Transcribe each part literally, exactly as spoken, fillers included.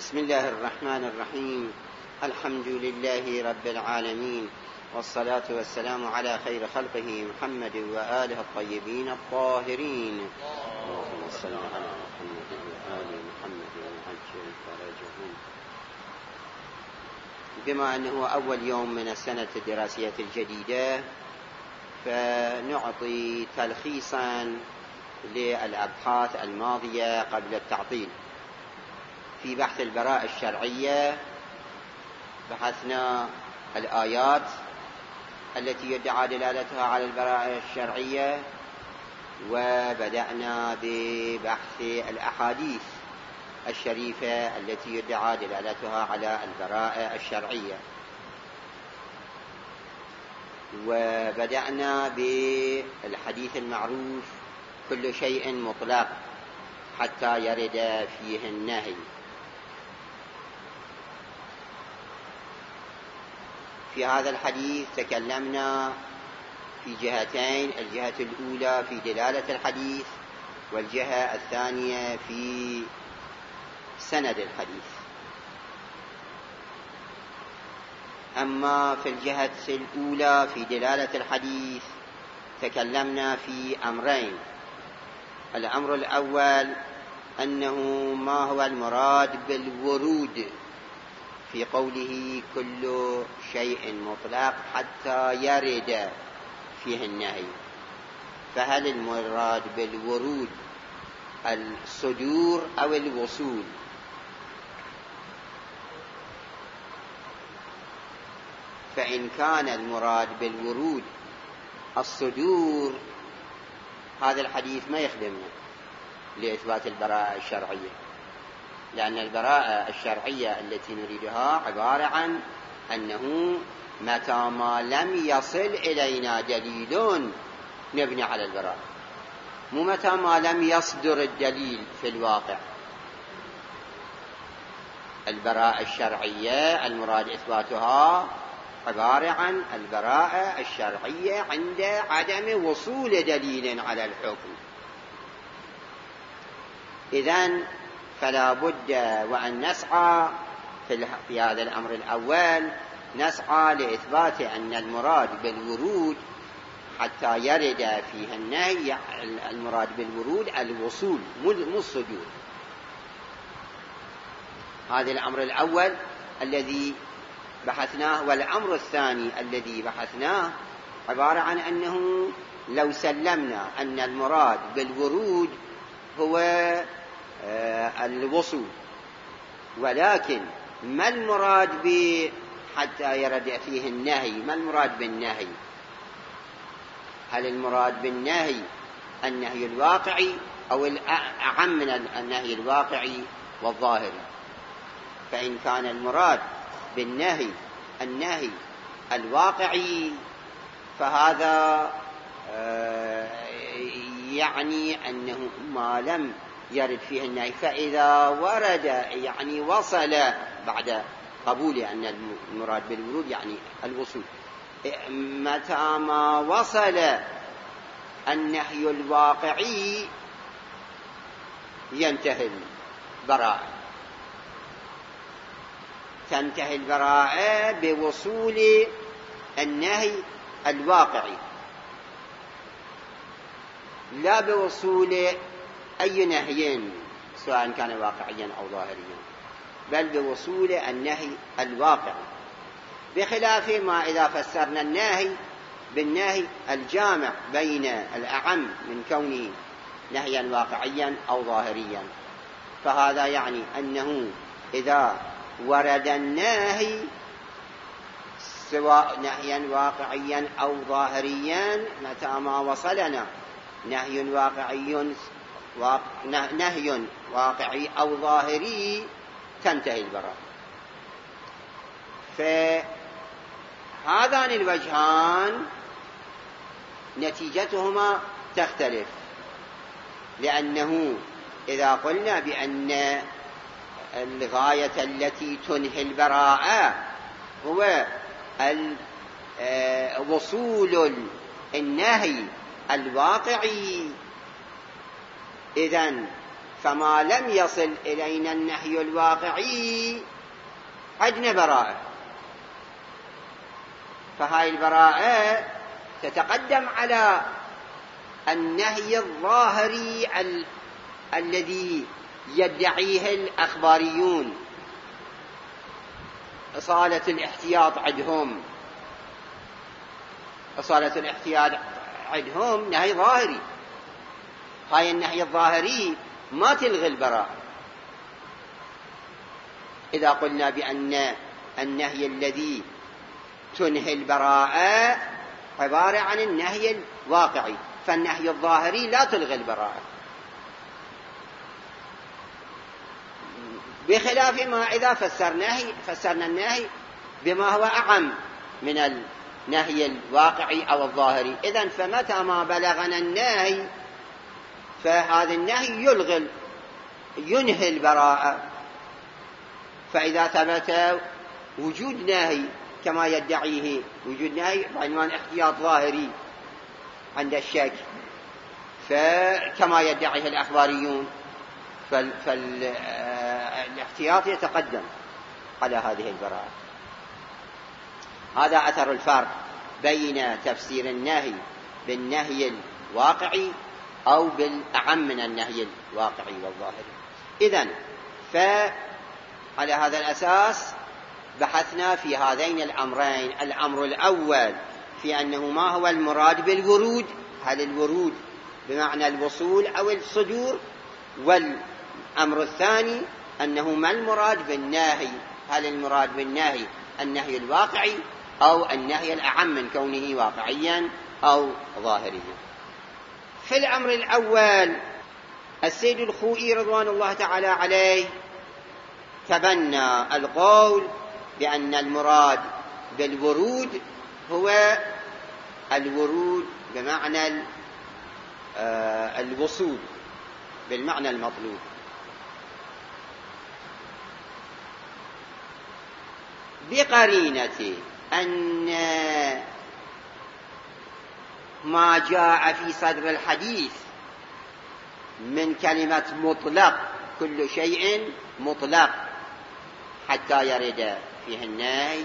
بسم الله الرحمن الرحيم. الحمد لله رب العالمين، والصلاة والسلام على خير خلقه محمد وآله الطيبين الطاهرين. اللهم صل على محمد وآل محمد وعجل فرجهم. بما أنه أول يوم من السنة الدراسية الجديدة، فنعطي تلخيصا للأبحاث الماضية قبل التعطيل. في بحث البراءة الشرعية بحثنا الآيات التي يدعى دلالتها على البراءة الشرعية، وبدأنا ببحث الأحاديث الشريفة التي يدعى دلالتها على البراءة الشرعية، وبدأنا بالحديث المعروف كل شيء مطلق حتى يرد فيه النهي. في هذا الحديث تكلمنا في جهتين: الجهة الأولى في دلالة الحديث، والجهة الثانية في سند الحديث. أما في الجهة الأولى في دلالة الحديث تكلمنا في أمرين. الأمر الأول أنه ما هو المراد بالورود في قوله كل شيء مطلق حتى يرد فيه النهي. فهل المراد بالورود الصدور أو الوصول؟ فإن كان المراد بالورود الصدور، هذا الحديث ما يخدمنا لإثبات البراءة الشرعية، لأن البراءة الشرعية التي نريدها عبارة عن أنه متى ما لم يصل إلينا دليل نبني على البراءة، مو متى ما لم يصدر الدليل في الواقع. البراءة الشرعية المراد إثباتها عبارة عن البراءة الشرعية عند عدم وصول دليل على الحكم. إذن فلا بد وأن نسعى في هذا الأمر الأول، نسعى لإثبات أن المراد بالورود حتى يرد فيه النهي، المراد بالورود الوصول مو الصدور. هذا الأمر الأول الذي بحثناه. والأمر الثاني الذي بحثناه عبارة عن أنه لو سلمنا أن المراد بالورود هو الوصول، ولكن ما المراد ب حتى يرد فيه النهي؟ ما المراد بالنهي؟ هل المراد بالنهي النهي الواقعي أو الأعم من النهي الواقعي والظاهري؟ فإن كان المراد بالنهي النهي الواقعي فهذا يعني أنه ما لم يرد فيه النهي، فإذا ورد يعني وصل بعد قبول أن المراد بالورود يعني الوصول. متى ما وصل النهي الواقعي ينتهي البراءة، تنتهي البراءة بوصول النهي الواقعي، لا بوصول أي نهي سواء كان واقعيا أو ظاهريا، بل بوصول النهي الواقعي، بخلاف ما إذا فسرنا النهي بالنهي الجامع بين الأعم من كونه نهيا واقعيا أو ظاهريا. فهذا يعني أنه إذا ورد النهي سواء نهيا واقعيا أو ظاهريا، متى ما وصلنا نهي واقعي نهي واقعي أو ظاهري تنتهي البراءة. فهذان الوجهان نتيجتهما تختلف، لأنه إذا قلنا بأن الغاية التي تنهي البراءة هو وصول النهي الواقعي، إذن فما لم يصل إلينا النهي الواقعي عندنا براءة، فهاي البراءة تتقدم على النهي الظاهري ال... الذي يدعيه الأخباريون. إصالة الاحتياط عندهم إصالة الاحتياط عندهم نهي ظاهري، هاي النهي الظاهري ما تلغي البراءة. إذا قلنا بأن النهي الذي تنهي البراءة عبارة عن النهي الواقعي، فالنهي الظاهري لا تلغي البراءة، بخلاف ما إذا فسرناه فسرنا النهي بما هو أعم من النهي الواقعي أو الظاهري. إذن فمتى ما بلغنا النهي فهذا النهي يلغي ينهي البراءة. فإذا ثبت وجود نهي كما يدعيه وجود نهي بعنوان احتياط ظاهري عند الشك، فكما يدعيه الأخباريون، فالاحتياط يتقدم على هذه البراءة. هذا أثر الفرق بين تفسير النهي بالنهي الواقعي أو بالأعم من النهي الواقعي والظاهري. إذن فعلى هذا الأساس بحثنا في هذين الأمرين. الأمر الأول في أنه ما هو المراد بالورود، هل الورود بمعنى الوصول أو الصدور، والأمر الثاني أنه ما المراد بالنهي، هل المراد بالنهي النهي الواقعي أو النهي الأعم من كونه واقعيا أو ظاهريا. في الأمر الأول السيد الخوئي رضوان الله تعالى عليه تبنى القول بأن المراد بالورود هو الورود بمعنى الوصول بالمعنى المطلوب، بقرينة أن ما جاء في صدر الحديث من كلمة مطلق، كل شيء مطلق حتى يرد فيه النهي،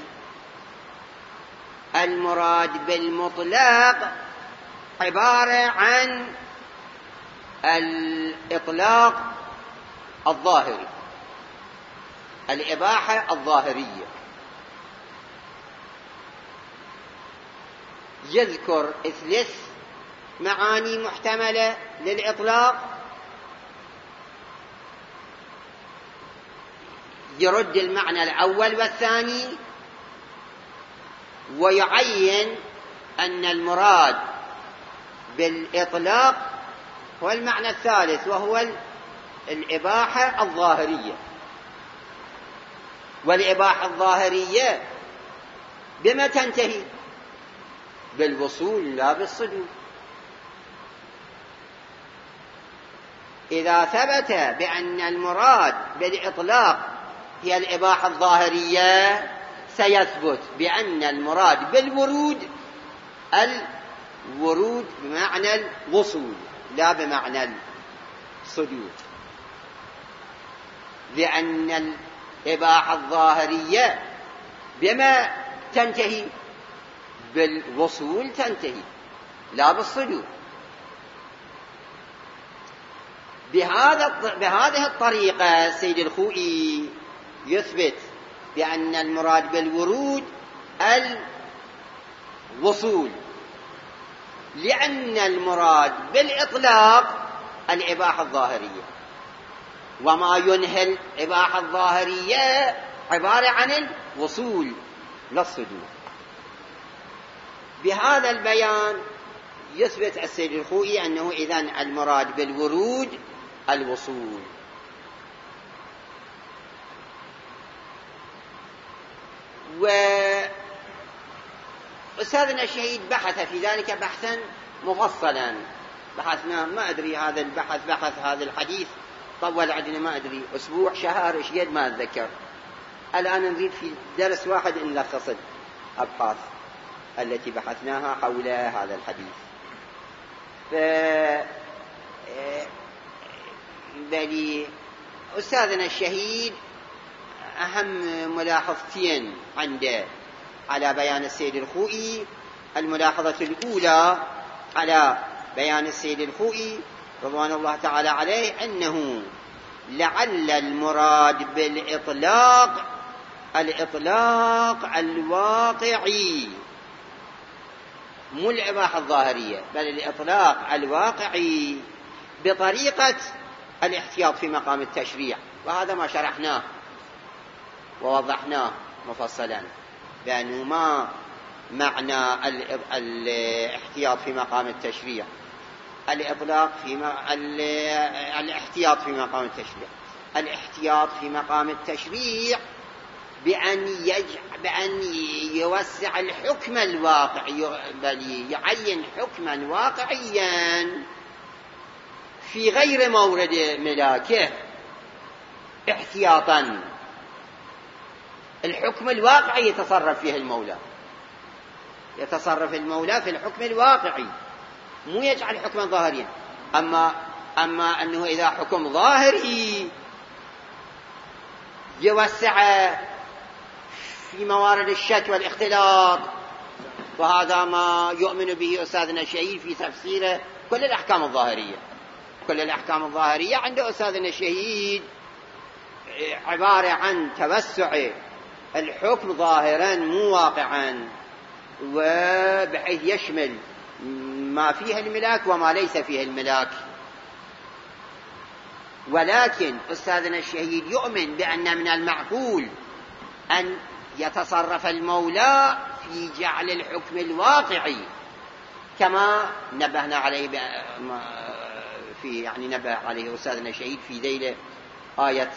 المراد بالمطلق عبارة عن الإطلاق الظاهري، الإباحة الظاهرية. يذكر ثلاث معاني محتملة للإطلاق، يرد المعنى الأول والثاني، ويعين أن المراد بالإطلاق هو المعنى الثالث وهو الإباحة الظاهرية. والإباحة الظاهرية بما تنتهي؟ بالوصول لا بالصدور. إذا ثبت بأن المراد بالإطلاق هي الإباحة الظاهرية سيثبت بأن المراد بالورود الورود بمعنى الوصول لا بمعنى الصدور، لأن الإباحة الظاهرية بما تنتهي؟ بالوصول تنتهي لا بالصدور. بهذا بهذه الطريقة السيد الخوئي يثبت بأن المراد بالورود الوصول، لأن المراد بالإطلاق الإباحة الظاهرية، وما ينهي الإباحة الظاهرية عبارة عن الوصول للصدور. بهذا البيان يثبت السيد الخوئي أنه إذن المراد بالورود الوصول. وأستاذنا الشهيد بحث في ذلك بحثا مفصلا، بحثنا ما أدري هذا البحث بحث هذا الحديث طول عندنا ما أدري أسبوع شهر إيش قد ما أتذكر. الآن نريد في درس واحد أن نلخص الأبحاث التي بحثناها حول هذا الحديث. ف بل أستاذنا الشهيد أهم ملاحظتين عنده على بيان السيد الخوئي. الملاحظة الأولى على بيان السيد الخوئي رضوان الله تعالى عليه أنه لعل المراد بالإطلاق الإطلاق الواقعي، مو الإباحة الظاهرية، بل الإطلاق الواقعي بطريقة الاحتياط في مقام التشريع. وهذا ما شرحناه ووضحناه مفصلا، بأنه ما معنى الاحتياط في مقام التشريع. الإطلاق في م... الاحتياط في مقام التشريع الاحتياط في مقام التشريع بأن, يج... بأن يوسع الحكم الواقعي، بل يعين حكما واقعيا في غير مورد ملاكه احتياطا. الحكم الواقعي يتصرف فيه المولى، يتصرف المولى في الحكم الواقعي، مو يجعل حكما ظاهريا. أما, أما أنه إذا حكم ظاهري يوسع في موارد الشك والاختلاط، وهذا ما يؤمن به أستاذنا الشهيد في تفسيره كل الأحكام الظاهرية. كل الأحكام الظاهرية عند أستاذنا الشهيد عبارة عن توسع الحكم ظاهرا مو واقعا، وبحيث يشمل ما فيه الملاك وما ليس فيه الملاك. ولكن أستاذنا الشهيد يؤمن بأن من المعقول أن يتصرف المولى في جعل الحكم الواقعي، كما نبهنا عليه في يعني نبه عليه أستاذنا الشهيد في ذيل آية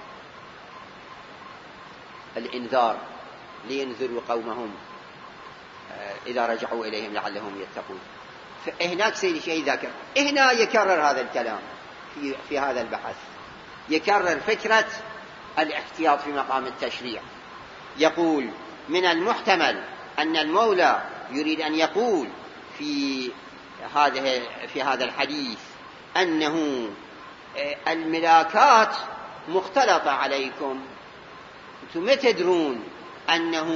الإنذار لينذروا قومهم إذا رجعوا إليهم لعلهم يتقون. فهناك سيد الشهيد ذاكر، هنا يكرر هذا الكلام في, في هذا البحث، يكرر فكرة الاحتياط في مقام التشريع. يقول من المحتمل أن المولى يريد أن يقول في هذا في هذا الحديث أنه الملاكات مختلطة عليكم، أنتم ما تدرون أنه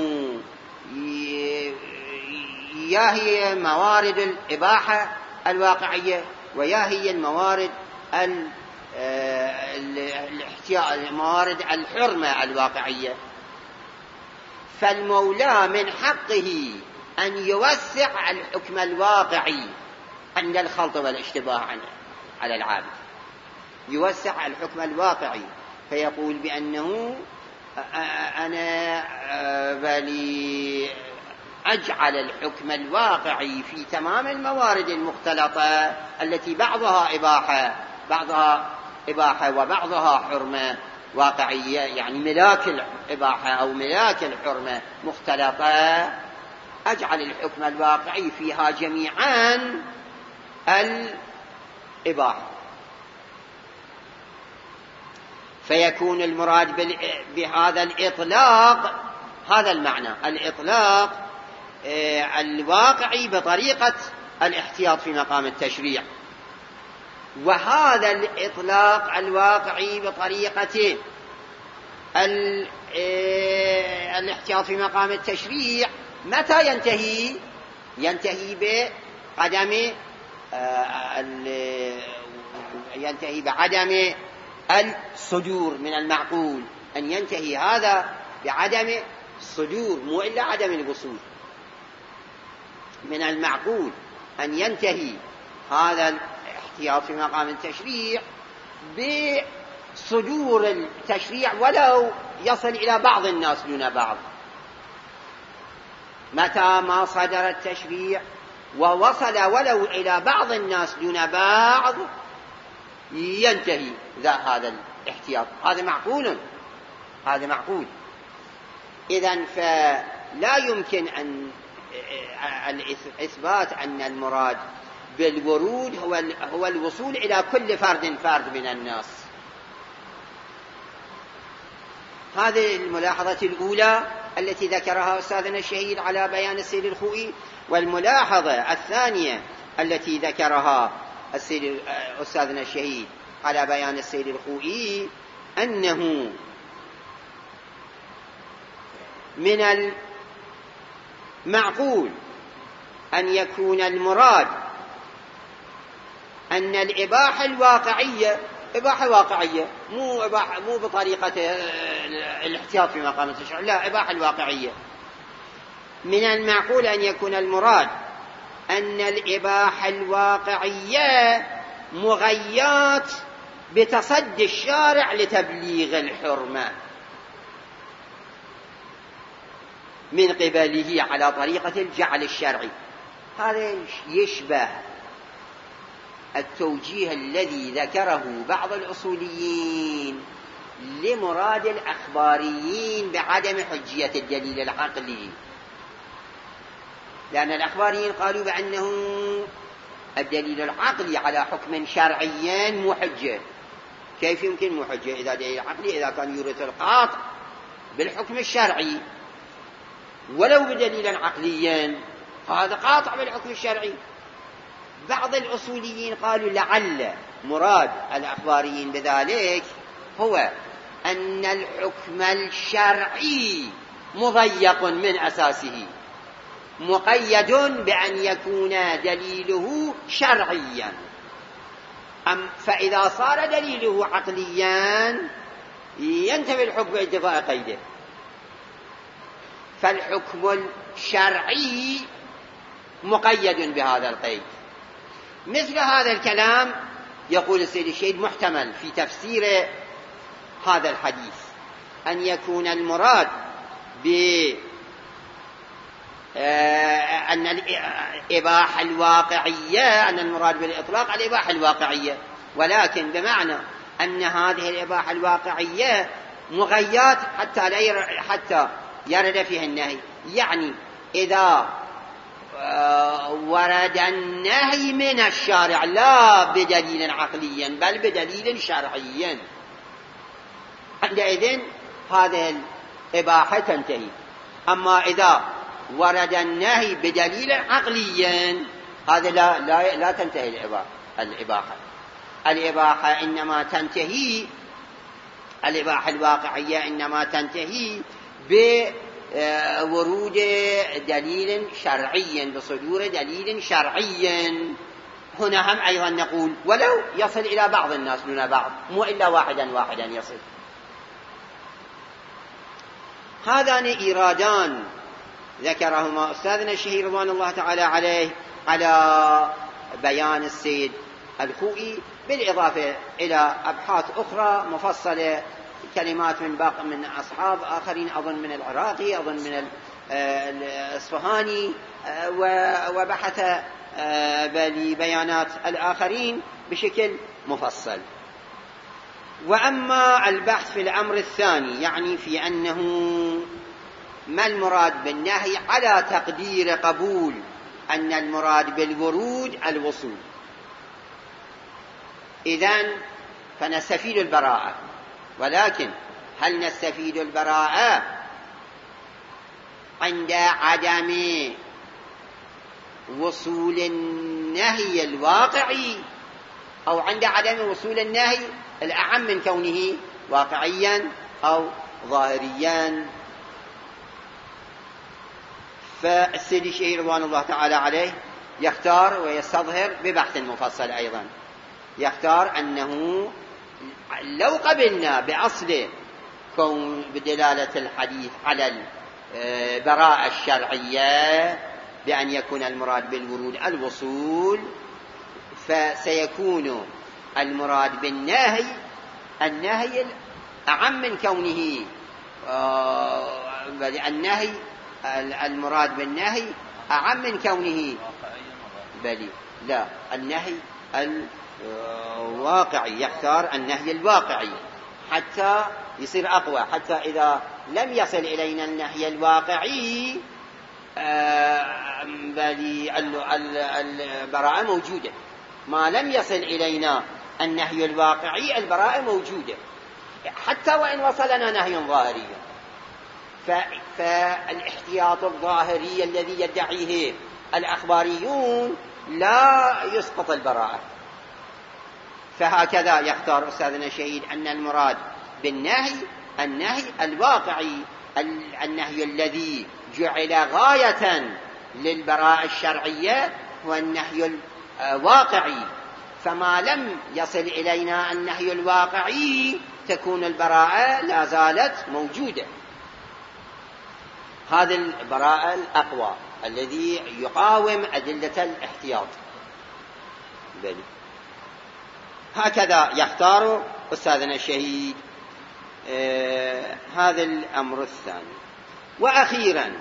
يا هي موارد الإباحة الواقعية ويا هي الموارد الاحتياط موارد الحرمة الواقعية. فالمولى من حقه أن يوسع الحكم الواقعي عند الخلط والاشتباه على العابد، يوسع الحكم الواقعي فيقول بأنه أنا بلي أجعل الحكم الواقعي في تمام الموارد المختلطة التي بعضها إباحة بعضها إباحة وبعضها حرمة واقعية، يعني ملاك الإباحة أو ملاك الحرمة مختلطة، أجعل الحكم الواقعي فيها جميعا الإباحة. فيكون المراد بهذا الإطلاق هذا المعنى، الإطلاق الواقعي بطريقة الاحتياط في مقام التشريع. وهذا الإطلاق الواقعي بطريقة الاحتياط في مقام التشريع متى ينتهي؟ ينتهي بعدم ينتهي بعدم الصدور من المعقول، أن ينتهي هذا بعدم الصدور، مو إلا عدم الوصول. من المعقول أن ينتهي هذا الاحتياط في مقام التشريع بصدور التشريع ولو يصل إلى بعض الناس دون بعض. متى ما صدر التشريع ووصل ولو إلى بعض الناس دون بعض ينتهي ذا هذا الاحتياط. هذا معقول، هذا معقول. إذن فلا يمكن أن الإثبات أن المراد بالورود هو هو الوصول إلى كل فرد فرد من الناس. هذه الملاحظة الأولى التي ذكرها أستاذنا الشهيد على بيان السيد الخوئي. والملاحظة الثانية التي ذكرها السيد أستاذنا الشهيد على بيان السيد الخوئي أنه من المعقول أن يكون المراد أن الإباحة الواقعية إباحة واقعية مو إباحة مو بطريقة الاحتياط في مقام التشريع، لا، إباحة الواقعية. من المعقول أن يكون المراد أن الإباحة الواقعية مغيات بتصدي الشارع لتبليغ الحرمة من قبله على طريقة الجعل الشرعي. هذا يشبه التوجيه الذي ذكره بعض الأصوليين لمراد الأخباريين بعدم حجية الدليل العقلي، لأن الأخباريين قالوا بأنه الدليل العقلي على حكم شرعي مو حجة. كيف يمكن مو حجة إذا دليل عقلي إذا كان يورث القاطع بالحكم الشرعي ولو بدليلا عقليا، هذا قاطع بالحكم الشرعي. بعض الأصوليين قالوا لعل مراد الأخباريين بذلك هو أن الحكم الشرعي مضيق من أساسه، مقيد بأن يكون دليله شرعيا، أم فإذا صار دليله عقليا ينتفي الحكم بانتفاء قيده. فالحكم الشرعي مقيد بهذا القيد. مثل هذا الكلام يقول السيد الشهيد محتمل في تفسير هذا الحديث أن يكون المراد بأن الإباحة الواقعية، أن المراد بالإطلاق الإباحة الواقعية، ولكن بمعنى أن هذه الإباحة الواقعية مغيات حتى لا ير... حتى يرد فيها النهي. يعني إذا ورد النهي من الشارع لا بدليل عقلي بل بدليل شرعي، عندئذ هذه الإباحة تنتهي. أما إذا ورد النهي بدليل عقلي هذا لا, لا, لا تنتهي الإباحة. الإباحة إنما تنتهي، الإباحة الواقعية إنما تنتهي بورود دليل شرعي، بصدور دليل شرعي. هنا هم أيضا نقول ولو يصل إلى بعض الناس دون بعض، مو إلا واحدا واحدا يصل. هذان إيرادان ذكرهما أستاذنا الشهير رضوان الله تعالى عليه على بيان السيد الخوئي، بالإضافة إلى أبحاث أخرى مفصلة، كلمات من باقي من أصحاب آخرين، أظن من العراقي، أظن من الإصفهاني، وبحث ببيانات الآخرين بشكل مفصل. وأما البحث في الأمر الثاني، يعني في أنه ما المراد بالنهي على تقدير قبول أن المراد بالورود الوصول، إذن فنستفيد البراءة. ولكن هل نستفيد البراءة عند عدم وصول النهي الواقعي أو عند عدم وصول النهي الأعم من كونه واقعيا أو ظاهريا؟ فالسيد الشهير رضوان الله تعالى عليه يختار ويستظهر ببحث مفصل أيضا، يختار أنه لو قبلنا بأصل كون بدلالة الحديث على البراءة الشرعية بأن يكون المراد بالورود الوصول، فسيكون المراد بالنهي النهي أعم من كونه النهي المراد بالنهي أعم من كونه بل لا النهي الواقعي، يختار النهي الواقعي حتى يصير أقوى، حتى إذا لم يصل إلينا النهي الواقعي بل البراءة موجودة. ما لم يصل إلينا النهي الواقعي البراءة موجودة، حتى وإن وصلنا نهي ظاهري. فالاحتياط الظاهري الذي يدعيه الأخباريون لا يسقط البراءة. فهكذا يختار أستاذنا الشهيد أن المراد بالنهي النهي الواقعي، النهي الذي جعل غاية للبراءة الشرعية هو النهي الواقعي، فما لم يصل إلينا النهي الواقعي تكون البراءة لا زالت موجودة. هذا البراءة الأقوى الذي يقاوم أدلة الاحتياط. بل هكذا يختار أستاذنا الشهيد آه هذا الأمر الثاني. وأخيرا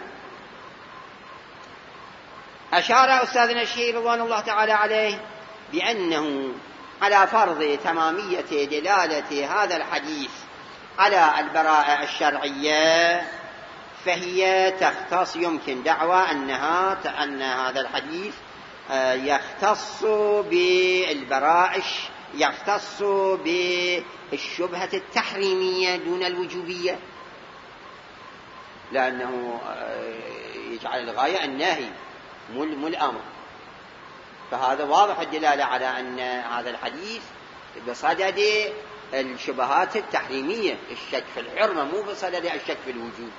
أشار أستاذنا الشهيد رضوان الله تعالى عليه بأنه على فرض تمامية دلالة هذا الحديث على البراءة الشرعية فهي تختص، يمكن دعوى أنها أن هذا الحديث يختص بالبراءة، يختص بالشبهة التحريمية دون الوجوبية، لأنه يجعل الغاية النهي مو الأمر. فهذا واضح الدلالة على أن هذا الحديث بصدد الشبهات التحريمية، الشك في الحرمة، مو بصدد الشك في الوجوب.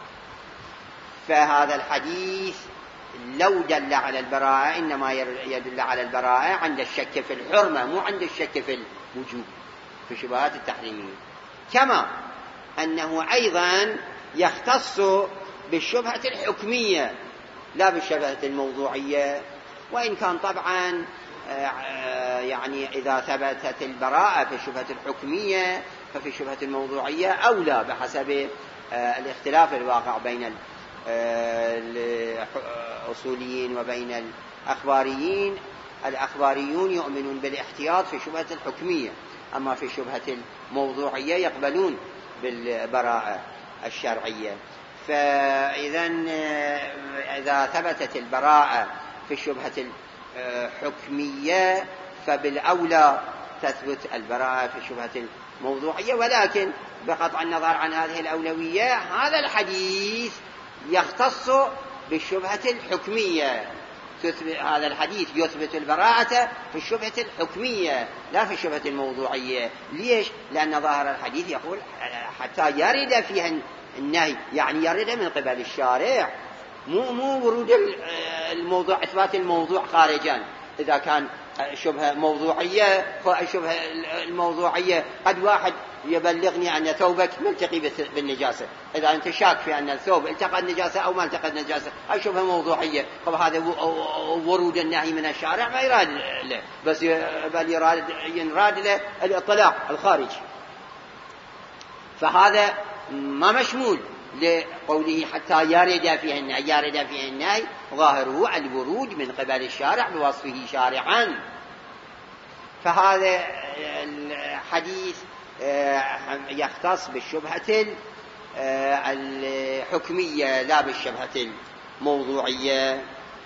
فهذا الحديث لو دل على البراءة إنما يدل على البراءة عند الشك في الحرمة، مو عند الشك في الوجوب، في الشبهات التحريمية. كما أنه أيضا يختص بالشبهة الحكمية لا بالشبهة الموضوعية، وإن كان طبعا يعني إذا ثبتت البراءة في الشبهة الحكمية ففي الشبهة الموضوعية أولى بحسب الاختلاف الواقع بين الأصوليين وبين الأخباريين. الأخباريون يؤمنون بالاحتياط في الشبهة الحكمية، أما في الشبهة الموضوعية يقبلون بالبراءة الشرعية. فإذا إذا ثبتت البراءة في الشبهة الحكمية فبالأولى تثبت البراءة في الشبهة الموضوعية، ولكن بقطع النظر عن هذه الأولوية هذا الحديث يختص بالشبهة الحكمية. هذا الحديث يثبت البراءة في الشبهة الحكمية لا في الشبهة الموضوعية. ليش؟ لأن ظاهر الحديث يقول حتى يرد فيها النهي، يعني يرد من قبل الشارع، مو مو ورود الموضوع، إثبات الموضوع خارجا. إذا كان شبهة موضوعية، الشبهة الموضوعية قد واحد يبلغني أن ثوبك ملتقي بالنجاسة، إذا أنت شاك في أن الثوب التقى النجاسة أو ما التقى النجاسة، هاي شبهة موضوعية. طب هذا ورود النهي من الشارع ما يراد له، بس بل يراد ينراد له الاطلاع الخارجي. فهذا ما مشمول لقوله حتى يرد فيه النهي، يرد فيه النهي ظاهره الورود من قبل الشارع بوصفه شارعا. فهذا الحديث يختص بالشبهة الحكمية لا بالشبهة الموضوعية.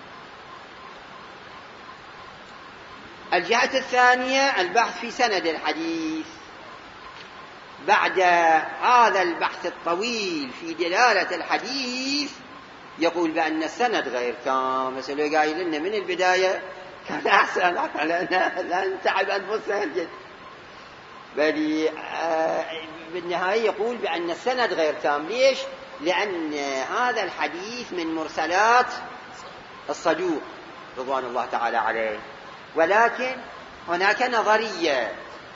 الجهة الثانية البحث في سند الحديث. بعد هذا البحث الطويل في دلالة الحديث يقول بأن السند غير تام. مثل قايل لنا من البداية كان أحسن، لا نتعب أنفسنا جدا، بل بالنهاية يقول بأن السند غير تام. ليش؟ لأن هذا الحديث من مرسلات الصدوق رضوان الله تعالى عليه، ولكن هناك نظرية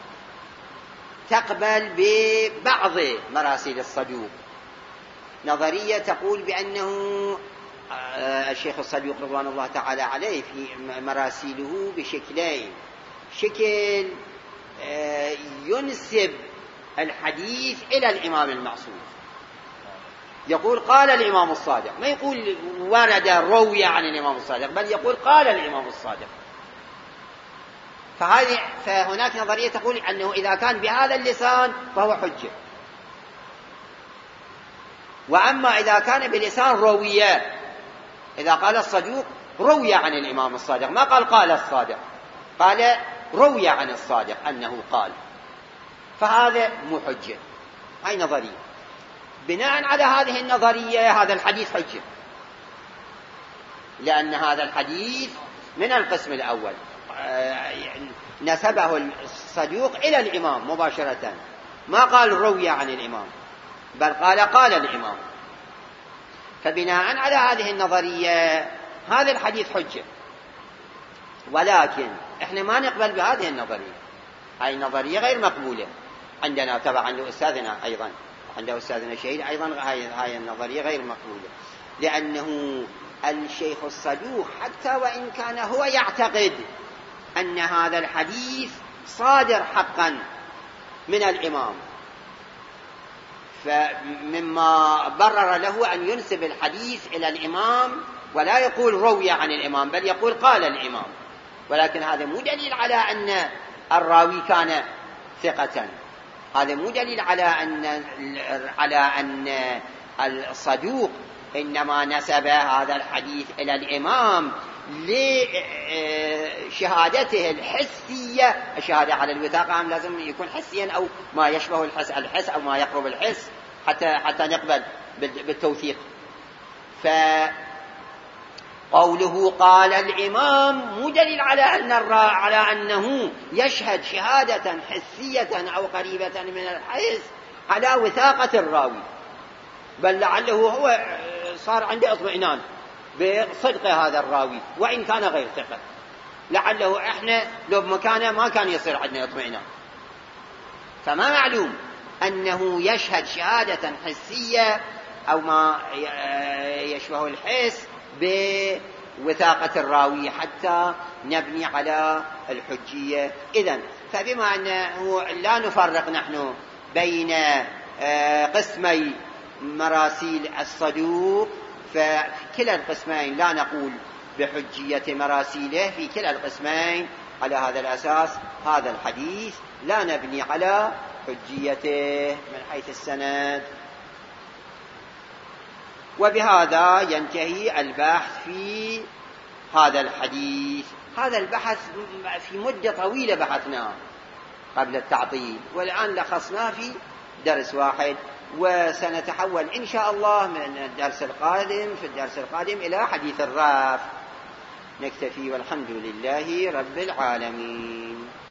تقبل ببعض مراسيل الصدوق، نظرية تقول بأنه الشيخ الصدوق رضوان الله تعالى عليه في مراسيله بشكلين: شكل ينسب الحديث إلى الإمام المعصوم، يقول قال الإمام الصادق، ما يقول ورد روي عن الإمام الصادق، بل يقول قال الإمام الصادق. فهذه فهناك نظرية تقول أنه إذا كان بهذا اللسان فهو حجة، وأما إذا كان بلسان روية، إذا قال الصدوق روي عن الإمام الصادق، ما قال قال الصادق، قال روي عن الصادق أنه قال، فهذا مو حجة. هاي نظرية. بناء على هذه النظرية هذا الحديث حجة، لأن هذا الحديث من القسم الأول نسبه الصدوق إلى الإمام مباشرة، ما قال روي عن الإمام، بل قال قال الإمام. فبناء على هذه النظرية هذا الحديث حجة، ولكن احنا ما نقبل بهذه النظرية، هذه النظرية غير مقبولة عندنا، طبعا عند أستاذنا أيضا، عند أستاذنا شهيد أيضا هذه النظرية غير مقبولة، لأنه الشيخ الصدوق حتى وإن كان هو يعتقد أن هذا الحديث صادر حقا من الإمام، فمما برر له أن ينسب الحديث إلى الإمام ولا يقول روي عن الإمام، بل يقول قال الإمام، ولكن هذا مو دليل على أن الراوي كان ثقة، هذا مو دليل على أن على أن الصدوق إنما نسب هذا الحديث إلى الإمام لشهادته الحسية. الشهادة على الوثاقة لازم يكون حسيا أو ما يشبه الحس الحس أو ما يقرب الحس حتى حتى نقبل بالتوثيق. فقوله قال الإمام مو دليل على أن على أنه يشهد شهادة حسية أو قريبة من الحس على وثاقة الراوي، بل لعله هو صار عنده اطمئنان بصدق هذا الراوي وإن كان غير ثقة، لعله احنا لو بمكانه ما كان يصير عندنا اطمئنان. فما معلوم أنه يشهد شهادة حسية أو ما يشبه الحس بوثاقة الراوي حتى نبني على الحجية. إذن فبما أنه لا نفرق نحن بين قسمي مراسيل الصدوق، ففي كلا القسمين لا نقول بحجية مراسيله، في كلا القسمين على هذا الأساس هذا الحديث لا نبني على حجيته من حيث السند. وبهذا ينتهي البحث في هذا الحديث. هذا البحث في مدة طويلة بحثناه قبل التعطيل، والآن لخصناه في درس واحد، وسنتحول إن شاء الله من الدرس القادم في الدرس القادم إلى حديث الرافع. نكتفي والحمد لله رب العالمين.